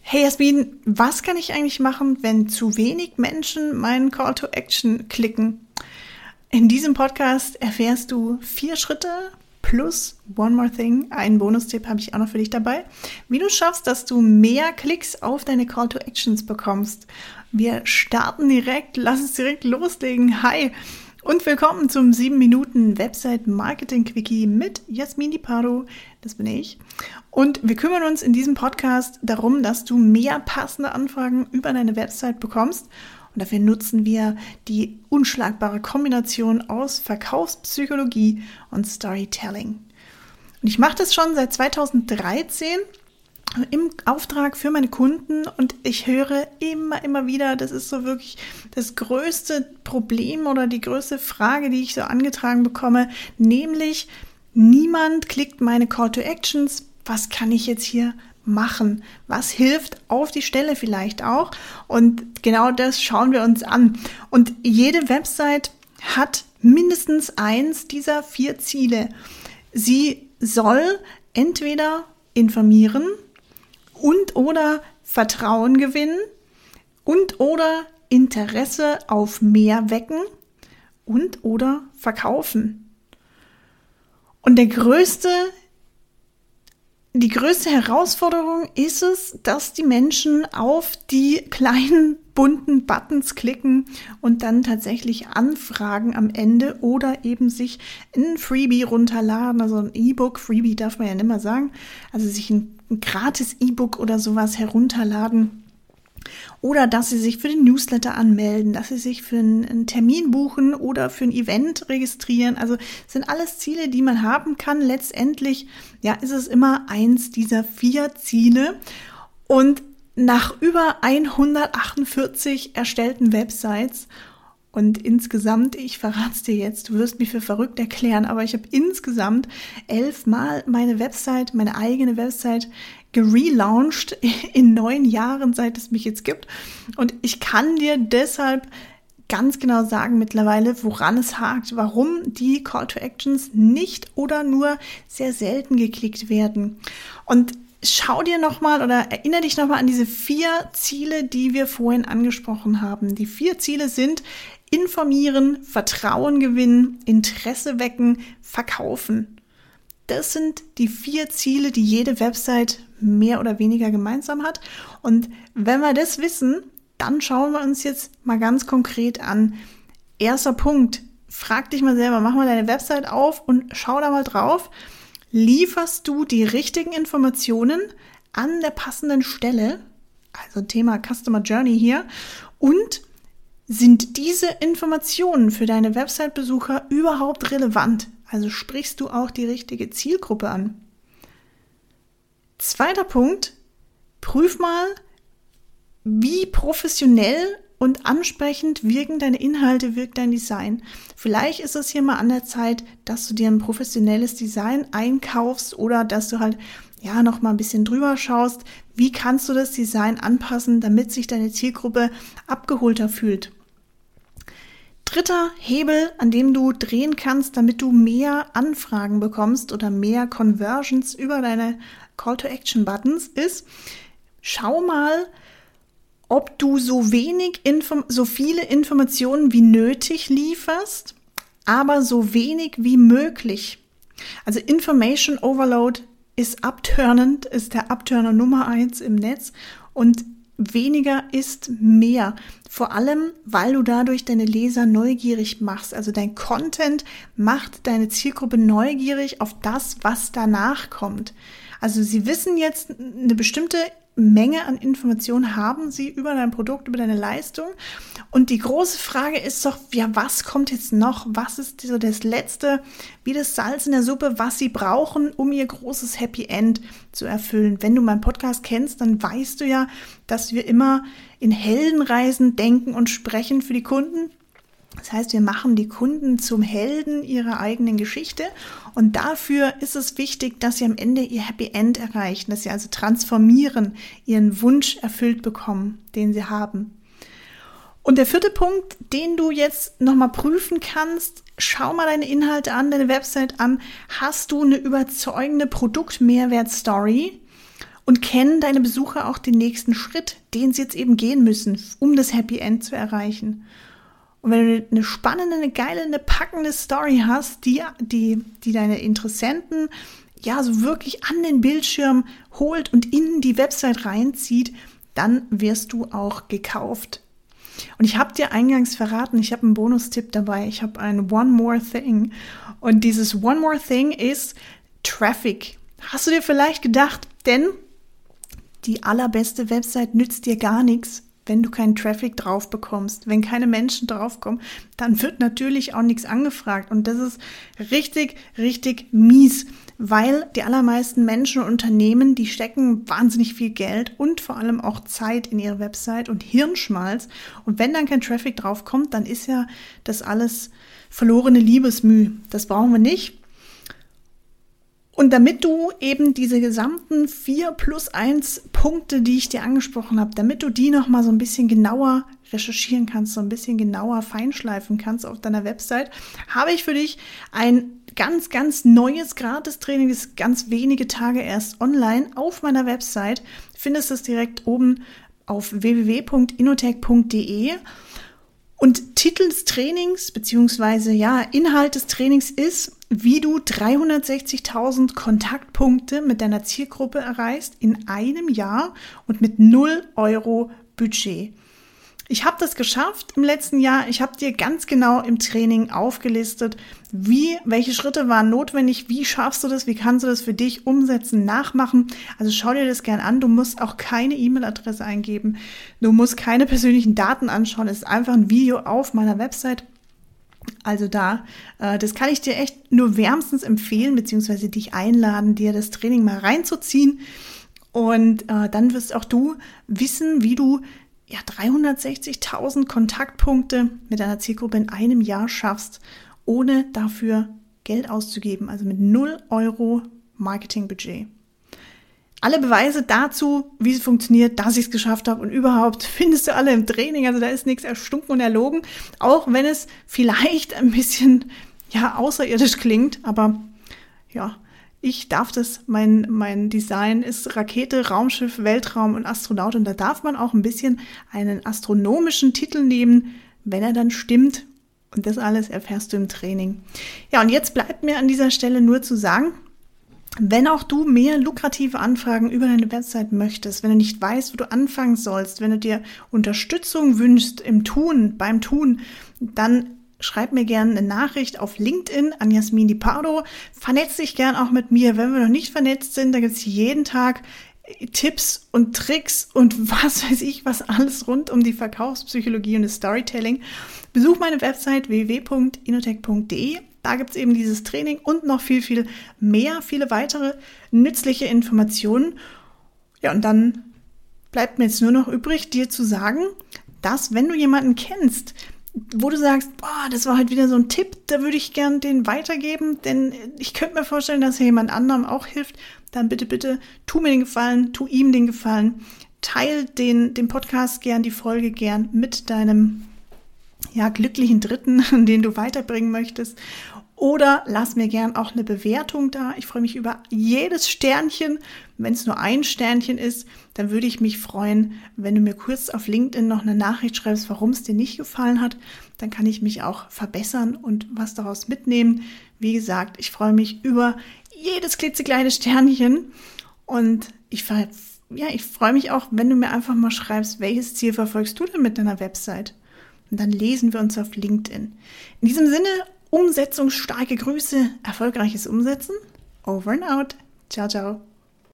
Hey Jasmin, was kann ich eigentlich machen, wenn zu wenig Menschen meinen Call to Action klicken? In diesem Podcast erfährst du 4 Schritte plus one more thing. Einen Bonustipp habe ich auch noch für dich dabei, wie du schaffst, dass du mehr Klicks auf deine Call to Actions bekommst. Wir starten direkt, lass uns direkt loslegen. Hi und willkommen zum 7 Minuten Website Marketing Quickie mit Jasmin Di Pardo, das bin ich. Und wir kümmern uns in diesem Podcast darum, dass du mehr passende Anfragen über deine Website bekommst. Und dafür nutzen wir die unschlagbare Kombination aus Verkaufspsychologie und Storytelling. Und ich mache das schon seit 2013 im Auftrag für meine Kunden und ich höre immer wieder, das ist so wirklich das größte Problem oder die größte Frage, die ich so angetragen bekomme, nämlich niemand klickt meine Call to Actions. Was kann ich jetzt hier machen? Was hilft auf die Stelle vielleicht auch? Und genau das schauen wir uns an. Und jede Website hat mindestens eins dieser 4 Ziele. Sie soll entweder informieren und oder Vertrauen gewinnen und oder Interesse auf mehr wecken und oder verkaufen. Und die größte Herausforderung ist es, dass die Menschen auf die kleinen bunten Buttons klicken und dann tatsächlich anfragen am Ende oder eben sich ein Freebie runterladen, also ein E-Book, Freebie darf man ja nicht mehr sagen, also sich ein gratis E-Book oder sowas herunterladen. Oder dass sie sich für den Newsletter anmelden, dass sie sich für einen Termin buchen oder für ein Event registrieren. Also sind alles Ziele, die man haben kann. Letztendlich ist es immer eins dieser 4 Ziele. Und nach über 148 erstellten Websites und insgesamt, ich verrate es dir jetzt, du wirst mich für verrückt erklären, aber ich habe insgesamt 11 Mal meine eigene Website gelauncht in 9 Jahren, seit es mich jetzt gibt. Und ich kann dir deshalb ganz genau sagen mittlerweile, woran es hakt, warum die Call to Actions nicht oder nur sehr selten geklickt werden. Und schau dir nochmal oder erinnere dich nochmal an diese 4 Ziele, die wir vorhin angesprochen haben. Die 4 Ziele sind informieren, Vertrauen gewinnen, Interesse wecken, verkaufen. Das sind die 4 Ziele, die jede Website mehr oder weniger gemeinsam hat. Und wenn wir das wissen, dann schauen wir uns jetzt mal ganz konkret an. Erster Punkt, frag dich mal selber, mach mal deine Website auf und schau da mal drauf. Lieferst du die richtigen Informationen an der passenden Stelle? Also Thema Customer Journey hier. Und sind diese Informationen für deine Website-Besucher überhaupt relevant? Also sprichst du auch die richtige Zielgruppe an? Zweiter Punkt, prüf mal, wie professionell und ansprechend wirken deine Inhalte, wirkt dein Design. Vielleicht ist es hier mal an der Zeit, dass du dir ein professionelles Design einkaufst oder dass du halt noch mal ein bisschen drüber schaust, wie kannst du das Design anpassen, damit sich deine Zielgruppe abgeholter fühlt. Dritter Hebel, an dem du drehen kannst, damit du mehr Anfragen bekommst oder mehr Conversions über deine Call-to-Action-Buttons ist, schau mal, ob du so viele Informationen wie nötig lieferst, aber so wenig wie möglich. Also Information Overload ist abturnend, ist der Abturner Nummer 1 im Netz und weniger ist mehr. Vor allem, weil du dadurch deine Leser neugierig machst. Also dein Content macht deine Zielgruppe neugierig auf das, was danach kommt. Also sie wissen jetzt eine bestimmte Menge an Informationen haben sie über dein Produkt, über deine Leistung. Und die große Frage ist doch, was kommt jetzt noch? Was ist so das Letzte, wie das Salz in der Suppe, was sie brauchen, um ihr großes Happy End zu erfüllen? Wenn du meinen Podcast kennst, dann weißt du ja, dass wir immer in Heldenreisen denken und sprechen für die Kunden. Das heißt, wir machen die Kunden zum Helden ihrer eigenen Geschichte und dafür ist es wichtig, dass sie am Ende ihr Happy End erreichen, dass sie also transformieren, ihren Wunsch erfüllt bekommen, den sie haben. Und der 4. Punkt, den du jetzt nochmal prüfen kannst, schau mal deine Inhalte an, deine Website an, hast du eine überzeugende Produkt-Mehrwert-Story Und kennen deine Besucher auch den nächsten Schritt, den sie jetzt eben gehen müssen, um das Happy End zu erreichen. Und wenn du eine spannende, eine geile, eine packende Story hast, die deine Interessenten ja so wirklich an den Bildschirm holt und in die Website reinzieht, dann wirst du auch gekauft. Und ich habe dir eingangs verraten, ich habe einen Bonustipp dabei, ich habe ein One More Thing. Und dieses One More Thing ist Traffic. Hast du dir vielleicht gedacht, denn die allerbeste Website nützt dir gar nichts, wenn du keinen Traffic drauf bekommst. Wenn keine Menschen draufkommen, dann wird natürlich auch nichts angefragt. Und das ist richtig, richtig mies, weil die allermeisten Menschen und Unternehmen, die stecken wahnsinnig viel Geld und vor allem auch Zeit in ihre Website und Hirnschmalz. Und wenn dann kein Traffic draufkommt, dann ist ja das alles verlorene Liebesmüh. Das brauchen wir nicht. Und damit du eben diese gesamten 4+1 Punkte, die ich dir angesprochen habe, damit du die nochmal so ein bisschen genauer recherchieren kannst, so ein bisschen genauer feinschleifen kannst auf deiner Website, habe ich für dich ein ganz, ganz neues Gratis-Training, das ist ganz wenige Tage erst online auf meiner Website. Du findest es direkt oben auf www.innotech.de. Und Titel des Trainings, beziehungsweise Inhalt des Trainings ist, wie du 360.000 Kontaktpunkte mit deiner Zielgruppe erreichst in einem Jahr und mit 0 Euro Budget. Ich habe das geschafft im letzten Jahr. Ich habe dir ganz genau im Training aufgelistet, welche Schritte waren notwendig, wie schaffst du das, wie kannst du das für dich umsetzen, nachmachen. Also schau dir das gern an. Du musst auch keine E-Mail-Adresse eingeben. Du musst keine persönlichen Daten anschauen. Es ist einfach ein Video auf meiner Website. Also das kann ich dir echt nur wärmstens empfehlen, beziehungsweise dich einladen, dir das Training mal reinzuziehen. Und dann wirst auch du wissen, wie du 360.000 Kontaktpunkte mit deiner Zielgruppe in einem Jahr schaffst, ohne dafür Geld auszugeben, also mit 0 Euro Marketingbudget. Alle Beweise dazu, wie es funktioniert, dass ich es geschafft habe und überhaupt, findest du alle im Training. Also da ist nichts erstunken und erlogen, auch wenn es vielleicht ein bisschen außerirdisch klingt, aber ich darf das, mein Design ist Rakete, Raumschiff, Weltraum und Astronaut und da darf man auch ein bisschen einen astronomischen Titel nehmen, wenn er dann stimmt und das alles erfährst du im Training. Ja, und jetzt bleibt mir an dieser Stelle nur zu sagen, wenn auch du mehr lukrative Anfragen über deine Website möchtest, wenn du nicht weißt, wo du anfangen sollst, wenn du dir Unterstützung wünschst beim Tun, dann schreib mir gerne eine Nachricht auf LinkedIn an Jasmin Di Pardo. Vernetz dich gern auch mit mir. Wenn wir noch nicht vernetzt sind, da gibt es jeden Tag Tipps und Tricks und was weiß ich, was alles rund um die Verkaufspsychologie und das Storytelling. Besuch meine Website www.innotech.de. Da gibt es eben dieses Training und noch viel, viel mehr, viele weitere nützliche Informationen. Ja, und dann bleibt mir jetzt nur noch übrig, dir zu sagen, dass wenn du jemanden kennst, wo du sagst, das war halt wieder so ein Tipp, da würde ich gern den weitergeben, denn ich könnte mir vorstellen, dass er jemand anderem auch hilft, dann bitte, tu mir den Gefallen, tu ihm den Gefallen, teil den Podcast gern, die Folge gern mit deinem glücklichen Dritten, den du weiterbringen möchtest. Oder lass mir gern auch eine Bewertung da. Ich freue mich über jedes Sternchen. Wenn es nur ein Sternchen ist, dann würde ich mich freuen, wenn du mir kurz auf LinkedIn noch eine Nachricht schreibst, warum es dir nicht gefallen hat. Dann kann ich mich auch verbessern und was daraus mitnehmen. Wie gesagt, ich freue mich über jedes klitzekleine Sternchen. Und ich freue mich auch, wenn du mir einfach mal schreibst, welches Ziel verfolgst du denn mit deiner Website? Und dann lesen wir uns auf LinkedIn. In diesem Sinne, umsetzungsstarke Grüße, erfolgreiches Umsetzen. Over and out. Ciao, ciao.